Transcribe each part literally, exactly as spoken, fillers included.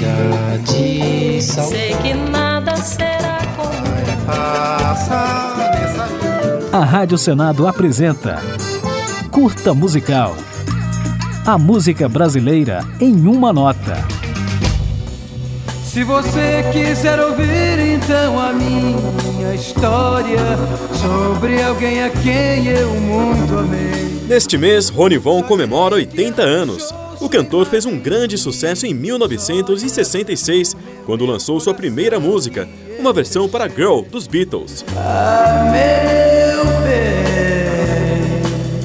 chega de saudade. Sei que nada será como A Rádio Senado apresenta Curta Musical. A música brasileira em uma nota. Se você quiser ouvir então a minha história sobre alguém a quem eu muito amei. Neste mês, Ronivon comemora oitenta anos. O cantor fez um grande sucesso em mil novecentos e sessenta e seis, quando lançou sua primeira música, uma versão para Girl, dos Beatles. Ah, meu bem,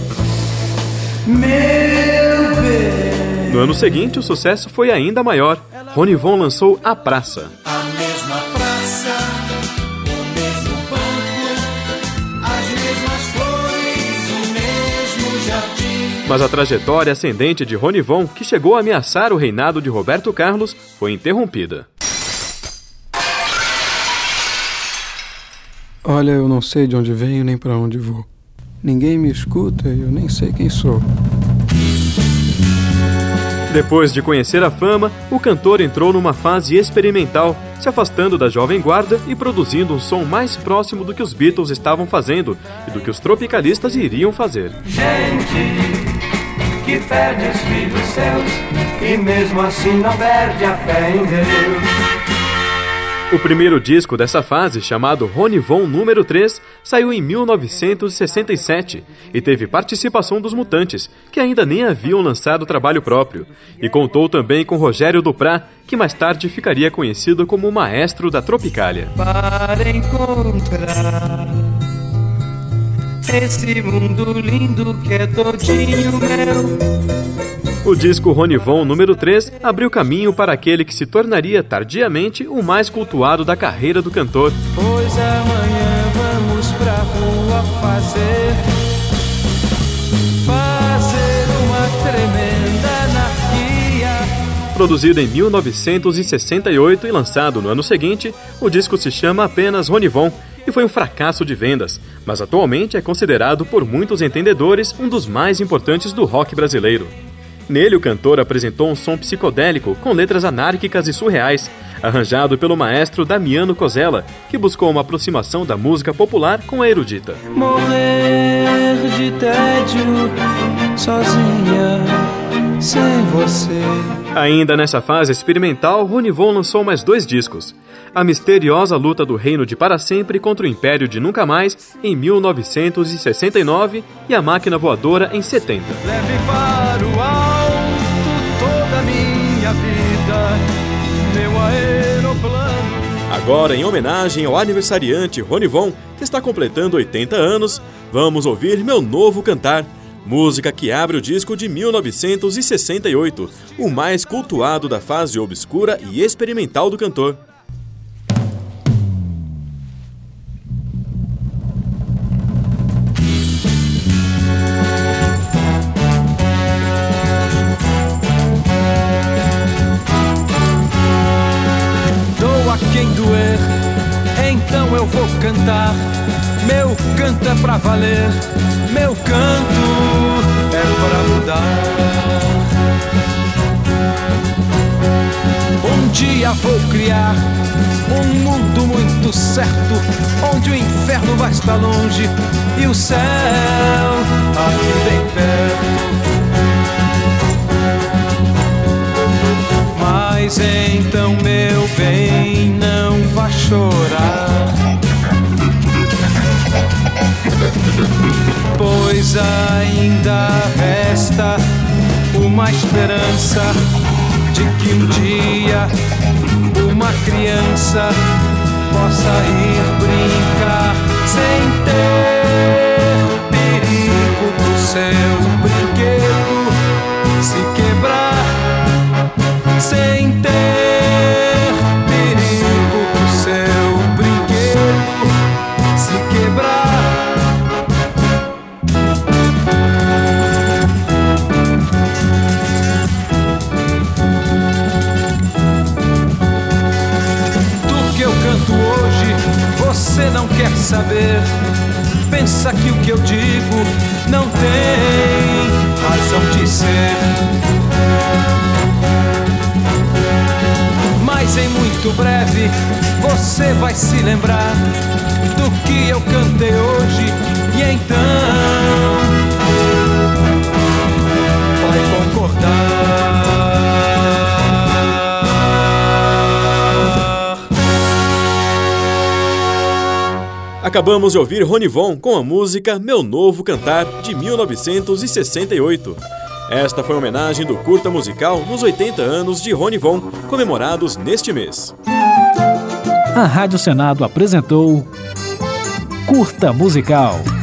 meu bem. No ano seguinte, o sucesso foi ainda maior. Ronivon lançou A Praça. A mesma praça, o mesmo banco, as mesmas flores, o mesmo jardim. Mas a trajetória ascendente de Ronivon, que chegou a ameaçar o reinado de Roberto Carlos, foi interrompida. Olha, eu não sei de onde venho nem para onde vou. Ninguém me escuta e eu nem sei quem sou. Depois de conhecer a fama, o cantor entrou numa fase experimental, se afastando da jovem guarda e produzindo um som mais próximo do que os Beatles estavam fazendo e do que os tropicalistas iriam fazer. Gente que perde os filhos seus e mesmo assim não perde a fé em Deus. O primeiro disco dessa fase, chamado Ronivon número três, saiu em mil novecentos e sessenta e sete e teve participação dos Mutantes, que ainda nem haviam lançado trabalho próprio, e contou também com Rogério Duprat, que mais tarde ficaria conhecido como o maestro da Tropicália. Para encontrar esse mundo lindo que é todinho meu. O disco Ronivon número três abriu caminho para aquele que se tornaria tardiamente o mais cultuado da carreira do cantor. Pois amanhã vamos pra rua fazer Fazer uma tremenda anarquia. Produzido em mil novecentos e sessenta e oito e lançado no ano seguinte, o disco se chama apenas Ronivon e foi um fracasso de vendas, mas atualmente é considerado por muitos entendedores um dos mais importantes do rock brasileiro. Nele, o cantor apresentou um som psicodélico com letras anárquicas e surreais, arranjado pelo maestro Damiano Cosella, que buscou uma aproximação da música popular com a erudita. Morrer de tédio, sozinha, sem você. Ainda nessa fase experimental, Ronivon lançou mais dois discos. A misteriosa luta do reino de Para Sempre contra o Império de Nunca Mais, em mil novecentos e sessenta e nove, e A Máquina Voadora, em setenta. Leve para o alto toda a minha vida, meu aeroplano. Agora, em homenagem ao aniversariante Ronivon, que está completando oitenta anos, vamos ouvir Meu Novo Cantar, música que abre o disco de mil novecentos e sessenta e oito, o mais cultuado da fase obscura e experimental do cantor. Quem doer, então eu vou cantar. Meu canto é pra valer, meu canto é pra mudar. Um dia vou criar um mundo muito certo, onde o inferno vai estar longe e o céu aqui bem perto. Mas então, meu bem, não vá chorar, pois ainda resta uma esperança de que um dia uma criança possa ir brincar sem ter perigo do seu brinquedo se quebrar, sem ter perigo do seu brinquedo se quebrar. Do que eu canto hoje, você não quer saber. Pensa que o que eu digo não tem razão de ser. muito breve você vai se lembrar do que eu cantei hoje e então vai concordar. Acabamos de ouvir Ronivon com a música Meu Novo Cantar, de mil novecentos e sessenta e oito. Esta foi a homenagem do curta musical nos oitenta anos de Ronivon, comemorados neste mês. A Rádio Senado apresentou Curta Musical.